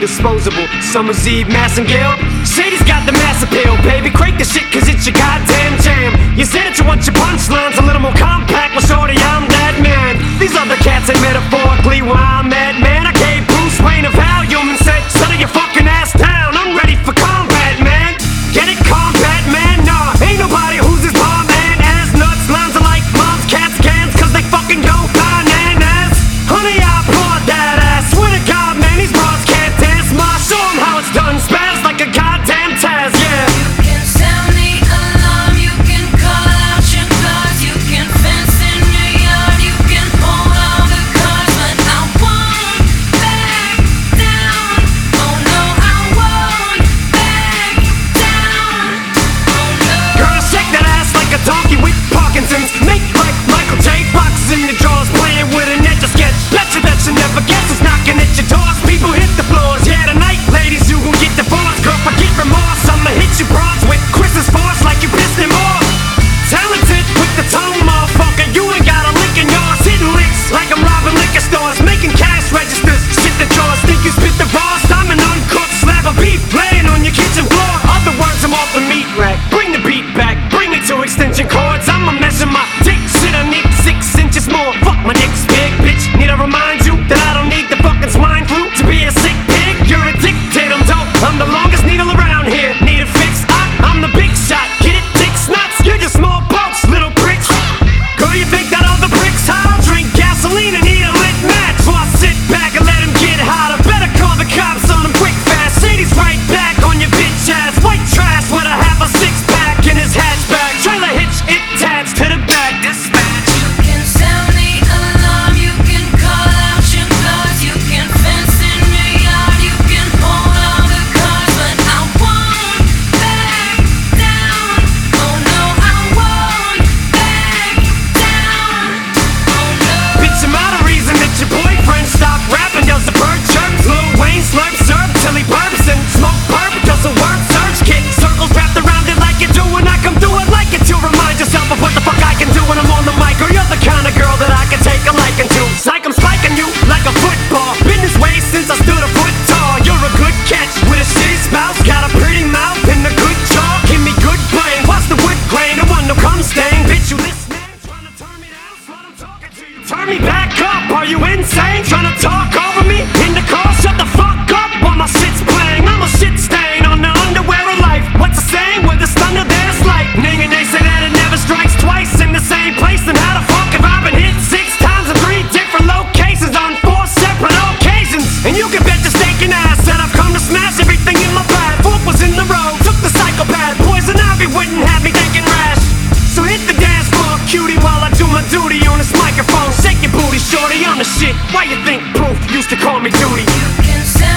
disposable. Summer's Eve, Massengale. Shady's got the mass appeal, baby. Crank the shit, cause it's your goddamn jam. You said that you want your punchlines a little more compact. Well, shorty, I'm that man. These other cats ain't metaphorically where I'm at, man. I gave Bruce Wayne a Valium and said, settle your fucking ass down. I'm ready for combat, man. Get it, combat, man? Nah, ain't nobody who's as bomb man as nuts. Lines are like moms, cats, cans, cause they fucking go bananas. Honey, I brought that ass. Swear to God, man, these bras can't dance. Ma, show 'em how it's done. Spaz like a goddamn Taz, yeah. You can sound the alarm, you can call out your guards, you can fence in your yard, you can hold all the cards, but I won't back down. Oh no, I won't back down. Oh no. Girl, shake that ass like a donkey with Parkinson's. Make like Michael J. Fox in the drawers, playing with an etch a sketch. Betcha that you never guess who's knocking at your doors. People hit the floors, yeah, tonight, ladies, you gon' get divorced. Girl, forget remorse, I'ma hit you bronze with Chris's force like you pissed him off. Talented with the tone, motherfucker. You ain't got a lick in yours. Hitting licks like I'm robbing liquor stores, making cash registers. Shit the drawers, think you spit the raws. I'm an uncooked slab of beef laying on your kitchen floor. Other words, I'm off the meat rack. Bring the beat back, bring me to extension cords. I'ma measure my dick. Shit, I need 6 inches more. Fuck, my dick's big, bitch. Need I remind you that I don't need the fucking swine flu to be a sick pig? You're addicted, I'm dope. I'm the longest needle around here. Need a fix? I'm the big shot. Get it, dick snuts? You're just small boats, little pricks. Girl, you think that all the bricks? I'll drink gasoline and eat a lit match. So I sit back and let him get hotter. Better call the cops on him quick fast. Shady's right back on your bitch ass. White trash with a half a six-pack in his hatchback. Trailer hitch attached to the back. Dispatch. You can sound the alarm, you can call out your guards, you can fence in your yard, you can hold all the cards, but I won't back down. Oh no, I won't back down. Oh no. Bitch, I'm out of reason that your boyfriend stopped rapping. Does the bird chirp? Lil Wayne slurp syrup till he burps and smoke perp. Does the word search kick circles wrapped around it like you do when I come through it like it to remind yourself of what the fuck I can do when I'm on the mic. Or you're the kind of girl that I can take a liking to. Psych, I'm spiking you like a football. Been this way since I stood a foot tall. You're a good catch with a shitty spouse. Got a pretty mouth and a good jaw. Give me good brain. Watch the wood grain. I want no cum stain. Bitch, you listening? Trying to turn me down? Slut, I'm talking to you. Turn me back up. Are you insane? Trying to talk over me? In the car, shut the fuck up while my shit's playing. I'm a shit stain on the underwear of life. What's the saying? Where there's thunder, there's lightning. And they say that it never strikes twice in the same place. Then how the fuck have I been hit 6 times in 3 different locations on 4 separate occasions? And you can bet your stinking ass that I've come to smash everything in my path. Foot was in the road, took the psychopath. Poison ivy wouldn't have me thinking rash. So hit the dance floor, cutie, while I do my duty on this microphone. Shake your booty, shorty, I'm the shit. Why you think Proof used to call me Duty? You can sound